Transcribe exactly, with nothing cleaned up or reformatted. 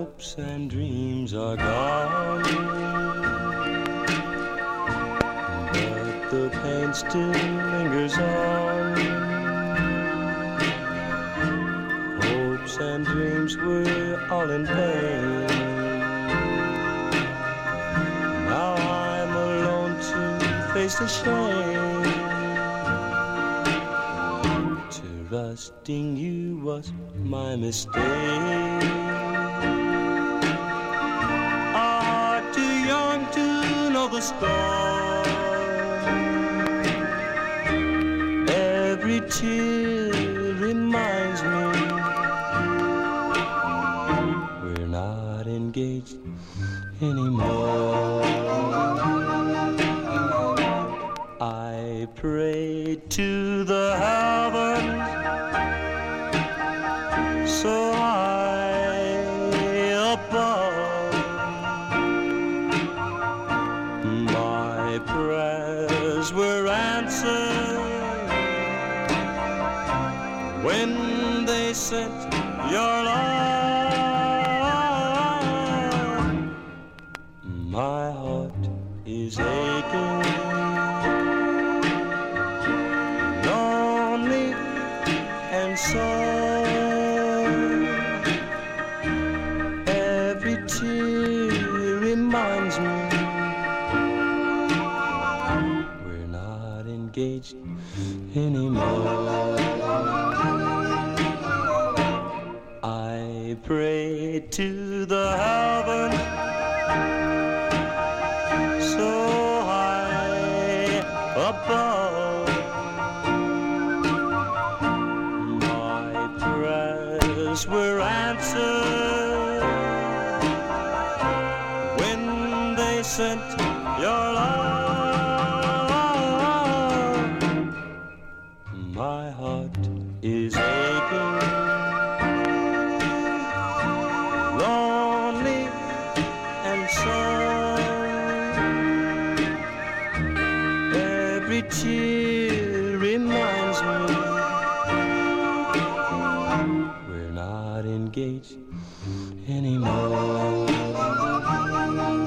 hopes and dreams are gone, but the pain still lingers on. Hopes and dreams were all in vain. Now I'm alone to face the shame. Trusting you was my mistake. A heart too young to know the storm. Every tear reminds me we're not engaged anymore. I pray to the heavens so high above. My prayers were answered when they sent your love. My heart is aching, lonely and sore. Every tear reminds me we're not engaged anymore. I pray to the heavens so high above. My prayers were answered when they sent your love. My heart is aching, lonely and sore. Every tear reminds me we're not engaged anymore.